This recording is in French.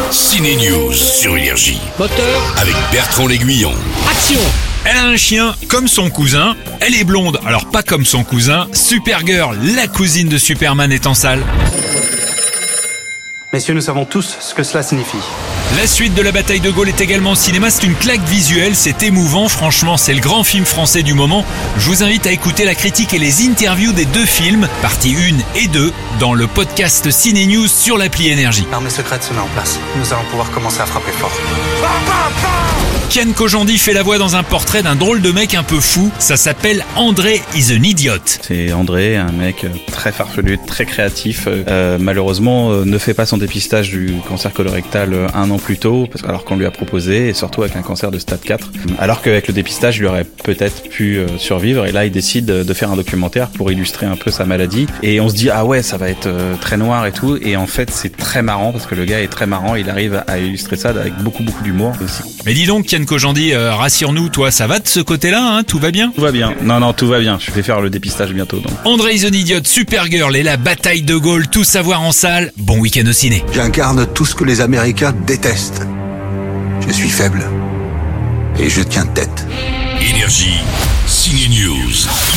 Ciné News sur Énergie Moteur, avec Bertrand L'Aiguillon. action. Elle a un chien comme son cousin, elle est blonde, alors pas comme son cousin. Supergirl, la cousine de Superman, est en salle. Messieurs, nous savons tous ce que cela signifie. La suite de la bataille de Gaulle est également au cinéma, c'est une claque visuelle, c'est émouvant, franchement c'est le grand film français du moment. Je vous invite à écouter la critique et les interviews des deux films, parties 1 et 2, dans le podcast Ciné News sur l'appli Énergie. L'armée secrète se met en place. Nous allons pouvoir commencer à frapper fort. Kian Kojandi fait la voix dans un portrait d'un drôle de mec un peu fou, ça s'appelle André is an Idiot. C'est André, un mec très farfelu, très créatif. Malheureusement, ne fait pas son dépistage du cancer colorectal un an plus tôt, alors qu'on lui a proposé, et surtout avec un cancer de stade 4. Alors qu'avec le dépistage, il aurait peut-être pu survivre. Et là, il décide de faire un documentaire pour illustrer un peu sa maladie. Et on se dit, ah ouais, ça va être très noir et tout. Et en fait, c'est très marrant, parce que le gars est très marrant. Il arrive à illustrer ça avec beaucoup d'humour aussi. Mais dis donc, Kian Kojandi, rassure-nous, toi, ça va de ce côté-là, hein, tout va bien? Tout va bien. Non, tout va bien. Je vais faire le dépistage bientôt. Donc. André is an Idiot, Supergirl et la bataille de Gaulle, tout savoir en salle. Bon week-end au ciné. J'incarne tout ce que les Américains détestent. Je suis faible. Et je tiens tête. Énergie, Ciné News.